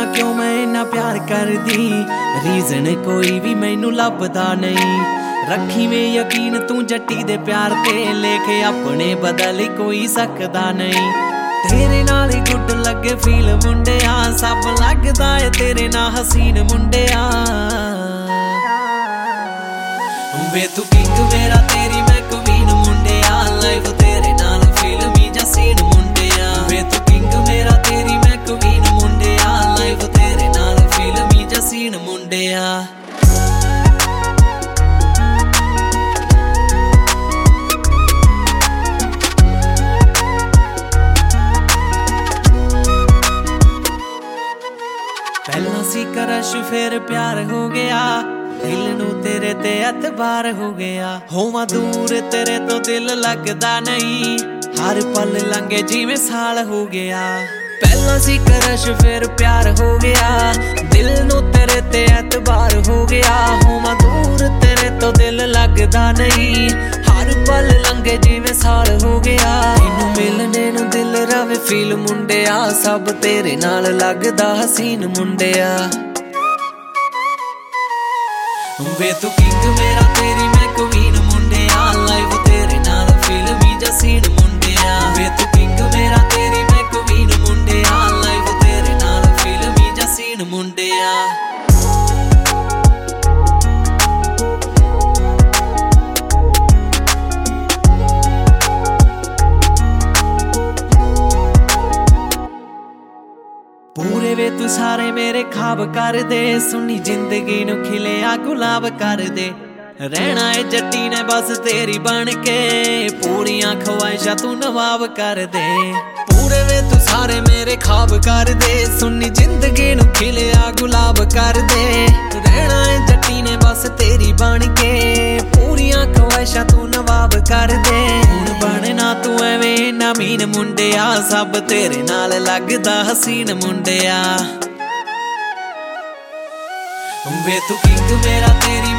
क्यों मैं इन्ना प्यार कर दी, रीजन कोई भी मैनू लभदा नहीं। रखी में यकीन तू जट्टी दे प्यार ते, लेके अपने बदल कोई सकदा नहीं। तेरे नाल ही गुड लगे फील मुंडिया, सब लगदा है तेरे नाल हसीन मुंडिया। वे तू किंग मेरा तेरी मैं क्वीन मुंडिया, लाइफ तेरे नाल फिल्मी जा सीन मुंडिया। वे तू किंग मेरा तेरी मैं क्वीन मुंडिया, लाइफ तेरे नाल फिल्मी जा सीन मुंडिया। पहला सी क्रश फिर प्यार हो गया, दिल नू तेरे ते एतबार हो गया। होवां दूर तेरे तो दिल लगदा नहीं, हर पल लंघे जिवें साल हो गया। पहला सी क्रश फिर प्यार हो गया, दिल नू तेरे ते एतबार हो गया। होवां दूर तेरे तो दिल लगदा नहीं, हर पल लंघे जिवें साल हो गया। मैनू मिलने नू दिल रवे फील मुंडिया, सब तेरे नाल लगदा हसीन मुंडिया। वे तू किंग मेरा तेरी मैं क्वीन मुंडिया, लाइफ तेरे नाल फिल्मी जा सीन मुंडिया। वे तू किंग मेरा तेरी मैं क्वीन मुंडिया, लाइफ तेरे नाल फिल्मी जा सीन मुंडिया। पूरे वे तू सारे मेरे ख्वाब कर दे, सुनी जिंदगी नू खिलिया गुलाब कर दे। रहना है जट्टी ने बस तेरी बन के, पूरियां ख्वाहिशां तू नवाब कर दे। पूरे वे तू सारे मेरे ख्वाब कर दे, सुनी जिंदगी नू खिलिया गुलाब कर दे। रहना है जट्टी ने बस तेरी बन के, पूरियां ख्वाहिशां तू नवाब कर दे। हुण बनना तू एवें ना मीन मुंडिया, सब तेरे नाल लगदा हसीन मुंडिया। वे तू किंग मेरा तेरी